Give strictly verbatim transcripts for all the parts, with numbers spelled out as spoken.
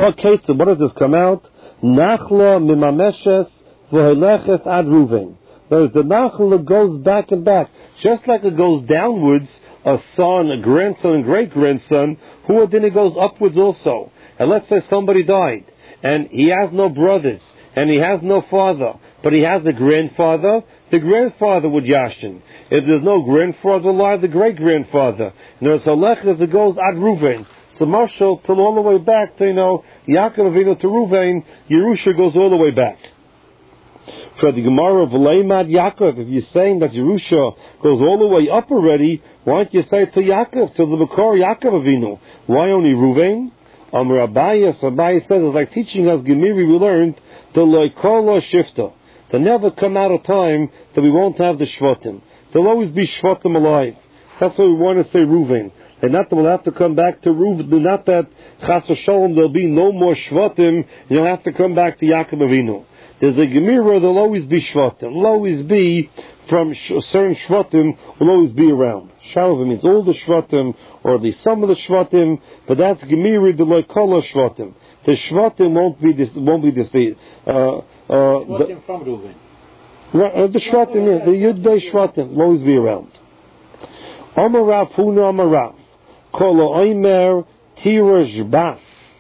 Okay, so what does this come out? Nachla mimameshes v'holeches ad Ruven. There's the nachla goes back and back. Just like it goes downwards, a son, a grandson, and great-grandson, who then it goes upwards also. And let's say somebody died, and he has no brothers, and he has no father, but he has a grandfather, the grandfather would yashin. If there's no grandfather alive, the great-grandfather. And there's holeches, it goes ad Ruven. So Marshall, till all the way back to, you know, Yaakov Avinu to Ruvain, Yerusha goes all the way back. For the Gemara of Leimad Yaakov, if you're saying that Yerusha goes all the way up already, why don't you say to Yaakov, to the Bekor Yaakov Avinu? Why only Ruvain? Amar Abaye, so Abaye says, it's like teaching us Gemiri we learned, the Loikolo Shifta. There'll never come out a time that we won't have the Shvatim. There'll always be Shvatim alive. That's why we want to say Ruvain. And not that we'll have to come back to Ruv, not that Chas v'Shalom there'll be no more Shvatim, and you'll have to come back to Yaakov Avinu. There's a Gemira, there'll always be Shvatim. There'll always be, from certain Shvatim, will always be around. Shalva means all the Shvatim, or at least some of the Shvatim, but that's Gemira, the Loikolo Shvatim. The Shvatim won't be this, won't be this, uh, uh, Shvatim from Ruven. Right, uh, the Shvatim, yeah, the Yud-Day Shvatim will always be around. Amarav, Huna Amarav. Kolo Oimer Tirash Bas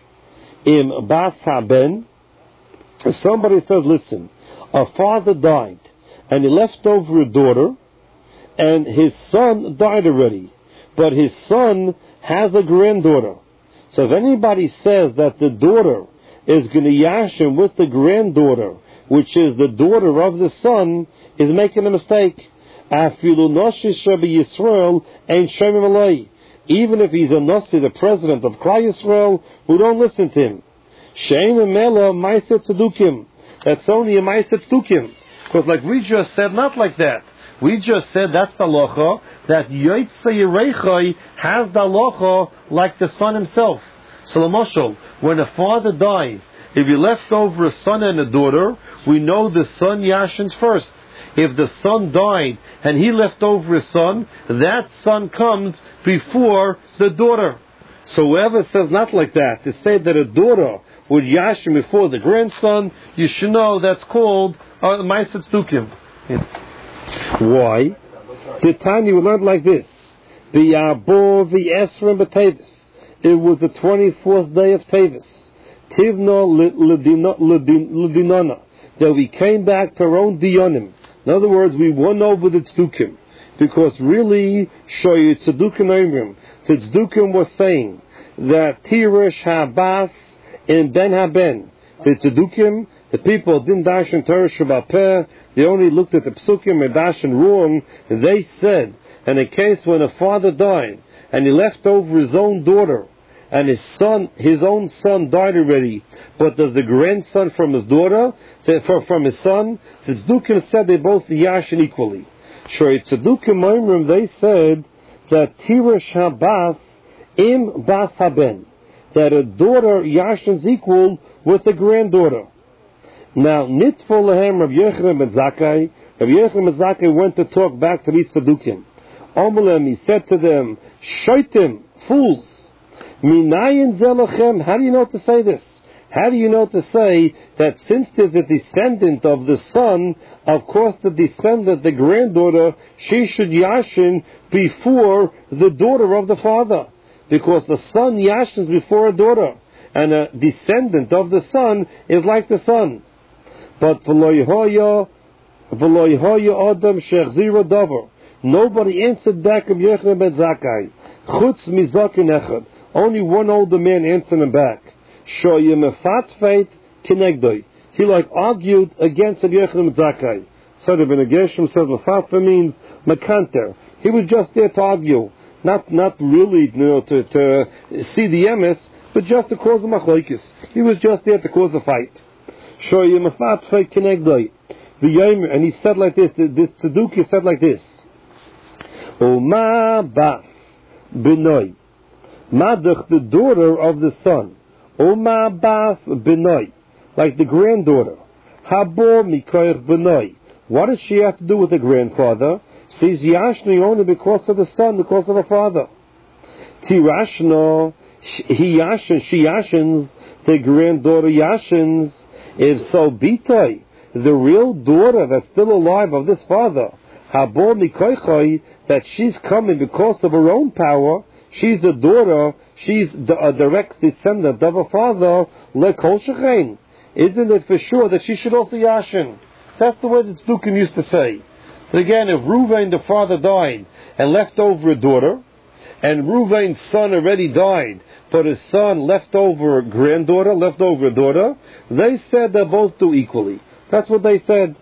Im Bas Haben. Somebody says, listen, a father died and he left over a daughter, and his son died already, but his son has a granddaughter. So if anybody says that the daughter is going to yashim with the granddaughter, which is the daughter of the son, is making a mistake. Afilu Noshi Shabi Yisrael ain't Shemim Alai. Even if he's a Nasi, the president of Klal Yisrael, we don't listen to him. Shein Mela Maiset Tzedukim. That's only a Maiset Tzedukim. Because like we just said, not like that. We just said that's the halacha, that Yotzei Yerechai has the halacha like the son himself. So Lamoshel, when a father dies, if he left over a son and a daughter, we know the son yashins first. If the son died and he left over his son, that son comes before the daughter. So whoever says not like that, to say that a daughter would yashim before the grandson, you should know that's called Ma'aseh Tzdukim. Why? The Tanya we learned like this: the Yabor the Esrim b'Tevis. It was the twenty-fourth day of Tevis. Tivna l'dinana, that we came back to our own dionim. In other words, we won over the Tzdukim. Because really, Shoy Tzedukim Oimrim, the Tzedukim was saying that Tirish Habas in Ben Haben, the Tzedukim, the people didn't dash in Torah Shabbat Peh, they only looked at the Psukim and dash in wrong. They said, in a case when a father died, and he left over his own daughter, and his son, his own son died already, but there's a grandson from his daughter, from his son, the Tzedukim said they both yashin equally. Sure, Tzedukim Oimrim, they said that Tirish Habas im Bas Haben, that a daughter yashins equal with a granddaughter. Now, Nitfol Lahem Rav Yochanan ben Zakkai, Rav Yochanan ben Zakkai went to talk back to these Tzedukim. Omelem, he said to them, Shoitim, fools, Minayin Zelachem, how do you know to say this? How do you know to say that since there's a descendant of the son, of course the descendant, the granddaughter, she should yashin before the daughter of the father? Because the son yashins before a daughter, and a descendant of the son is like the son. But v'lo yehoya, v'lo yehoya adam shechzira davar. Nobody answered back of Yochanan ben Zakkai. Chutz mizakin echad. Only one older man answered him back. Shoyim kinegdoi. He like argued against Rabbi Yochanan ben Zakkai. So the Ben Gershom says mefatfa means mekanter. He was just there to argue, not not really, you know, to, to see the emes, but just to cause a machlokes. He was just there to cause a fight. Shoyim mefatfa kinegdoi. The Yomer, and he said like this. This Tzeduki said like this: Oma bas benoi. Madach, the daughter of the son. Oma bas benoi, like the granddaughter. Habo mikoich benoi. What does she have to do with the grandfather? Says yashni only because of the son, because of the father. Tirashno, he yashins, she yashins the granddaughter yashins. If so, bitoi, the real daughter that's still alive of this father, habor mikoichoi, that she's coming because of her own power, she's the daughter, she's the, a direct descendant of her father, lekol shechein. Isn't it for sure that she should also yashin? That's the way that Tzdukim used to say. But again, if Reuven, the father, died and left over a daughter, and Reuven's son already died, but his son left over a granddaughter, left over a daughter, they said they both do equally. That's what they said.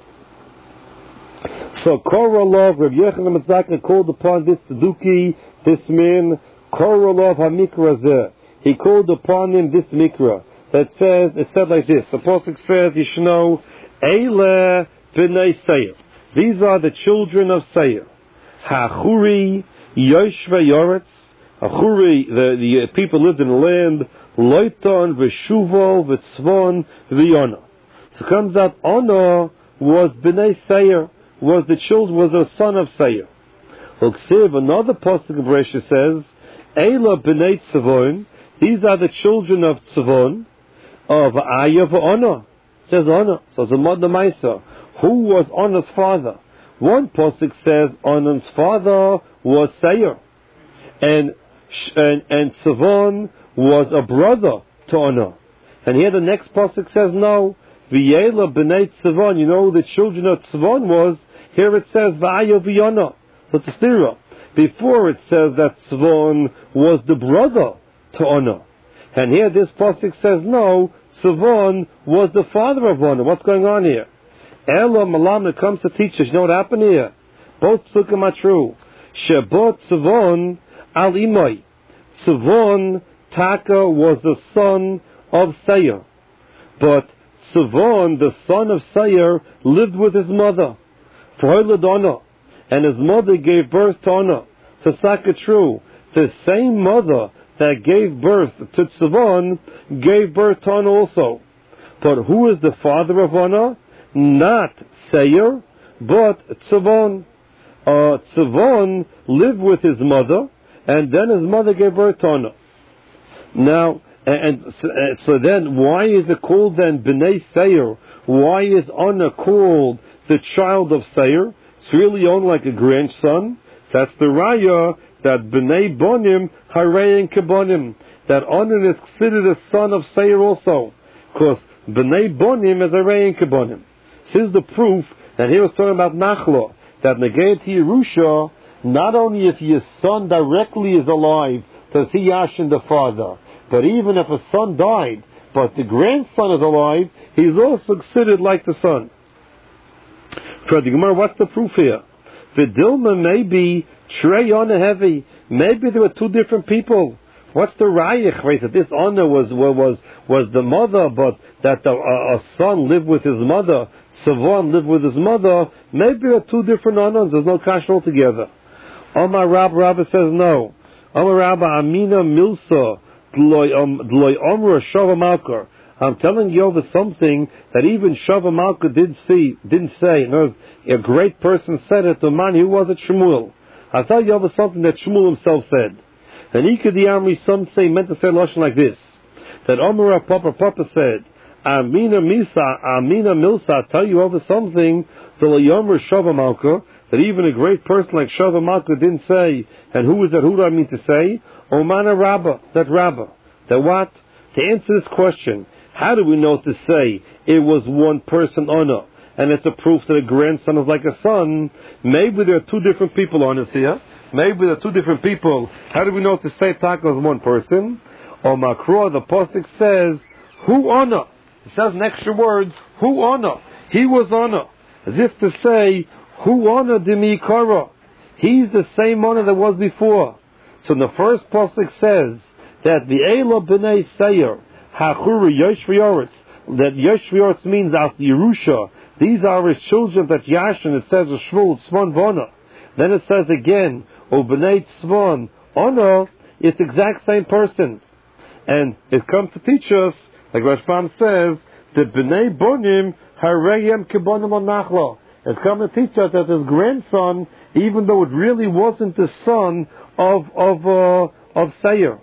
So Korolov, Rav Yochanan Matzaka called upon this Tzduki, this man, Korolov HaMikra Zeh. He called upon him this Mikra that says, it said like this, the Pasuk says, you should know, Eile B'nai Seir. These are the children of Seir. Ha'churi Yoshve Yoretz. Ha'churi, the, the people lived in the land, Loiton V'shuval V'tzvon V'yona. So it comes out, Ono was B'nai Seir, was the child, was a son of Seir. Uksiv, another pasuk of Bereishis says, Eila B'nai Tzvon. These are the children of Tzvon, of Aya v'Ona. It says Ona. So it's a Mod Maisa. Who was Ona's father? One pasuk says Ona's father was Seir, and and and Tzvon was a brother to Ona. And here the next pasuk says no. V'yela b'nei Tzvon. You know who the children of Tzvon was. Here it says V'aya v'Yona. So it's a stira. Before it says that Tzvon was the brother to Ona. And here this pasuk says no, Tzvon was the father of Ona. What's going on here? Ela Malam, it comes to teach us. You know what happened here? Both psukim are true. Shebot Tzvon al Imai. Tzvon Taka was the son of Seir. But Tzvon, the son of Seir, lived with his mother. V'hoiled Ona. And his mother gave birth to Ona. So Saka true. The same mother that gave birth to Tzvon gave birth to Ona also. But who is the father of Ona? Not Seir, but Tzvon. Uh, Tzvon lived with his mother, and then his mother gave birth to Ona. Now, and, and so, uh, so then, why is it called then B'nai Seir? Why is Ona called the child of Seir? It's really only like a grandson. That's the raya that B'nai Bonim Harein Kebonim, that Onan is considered a son of Seir also, because B'nai Bonim is Harein Kebonim. This is the proof that he was talking about Nachla, that Negeit Yerusha, not only if your son directly is alive, does he yashin the father, but even if a son died, but the grandson is alive, he's also considered like the son. For the Gemara, what's the proof here? Vidilma may be Trey Ona heavy. Maybe there were two different people. What's the rayich? Right, that this Ona was was was the mother, but that the, uh, a son lived with his mother. Tzvon lived with his mother. Maybe there are two different Onas. There's no kash altogether. Omar Rab Rabba says no. Omar Rabba Amina Milsa Dloi Omra Shava Malkar. I'm telling you over something that even Shava Malka did see, didn't say. In other words, a great person said it to a man who was at Shmuel. I'll tell you over something that Shmuel himself said. And Ika the Amri, some say, meant to say Lashon like this. That Omar Papa Papa said, Amina Misa, Amina Milsa, I'll tell you over something, the Layomer Shava Malka, that even a great person like Shava Malka didn't say. And who is that? Who do I mean to say? Omana Rabba, that Rabba. That what? To answer this question, how do we know to say it was one person Ona, and it's a proof that a grandson is like a son? Maybe there are two different people on us here. Maybe there are two different people. How do we know to say Taka is one person? Or Makro, the Pasuk says, who Ona? It says in extra words, who Ona? He was Ona. As if to say, who Ona Dimi Kara? He's the same Ona that was before. So the first Pasuk says that the Eila B'nai Seir, Hachuri Yoshvi that Yoshvi means after Yerusha. These are his children that Yashin, it says, Shmuel, Tzvon, Vona. Then it says again, O B'nai Tzvon, Ona, it's the exact same person. And it comes to teach us, like Rashbam says, that B'nai Bonim, Hareyem Kibonim on Nachla. It's come to teach us that his grandson, even though it really wasn't the son of, of, uh, of Seir.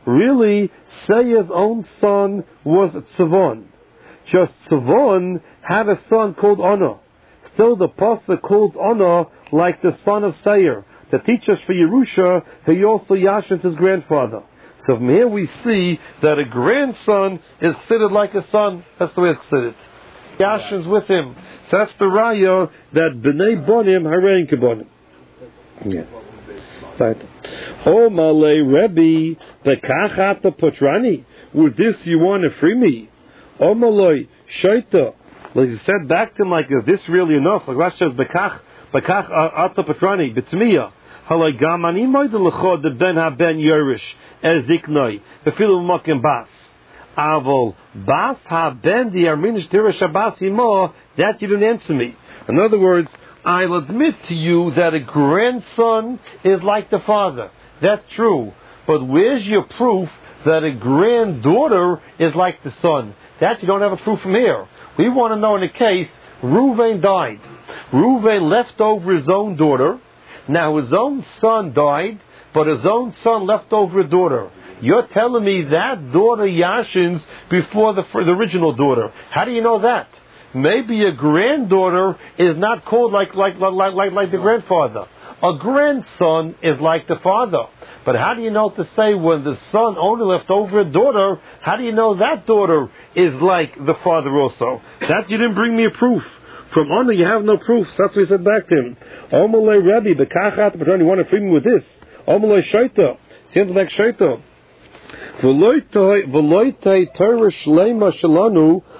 really, Sayer's own son was Tzavon. Just Tzavon had a son called Ono. Still, the pasuk calls Ono like the son of Sayer, to teach us for Yerusha, he also yashins his grandfather. So from here we see that a grandson is considered like a son. That's the way it's considered. Yashins with him. So that's the raya that b'nei bonim harein kebonim. Yeah. Right. Oh, Malay Rebbe, the kachata potrani. With this you want to free me? Oh, Malay Shaita. Like he said back to him, like, is this really enough? Like Rashi says, Bekach, Bekach ata potrani, B'tzmiya. Halay gamani moide l'chod the ben ha-ben yorish, ez iknoi, befilu mokim bas. Avol, bas ha-ben di arminish tirish ha-bas imo, that you didn't answer me. In other words, I'll admit to you that a grandson is like the father. That's true. But where's your proof that a granddaughter is like the son? That you don't have a proof from here. We want to know in a case, Reuven died. Reuven left over his own daughter. Now his own son died, but his own son left over a daughter. You're telling me that daughter yashins before the, the original daughter. How do you know that? Maybe a granddaughter is not called like like like like, like the grandfather. A grandson is like the father. But how do you know to say when the son only left over a daughter, how do you know that daughter is like the father also? That you didn't bring me a proof. From honor you have no proof. That's what he said back to him. Omalei Rebbe, bekachat, but you want to free me with this. Omalei Shaita. Seems like Shaita. V'loitei Torah shlema shalanu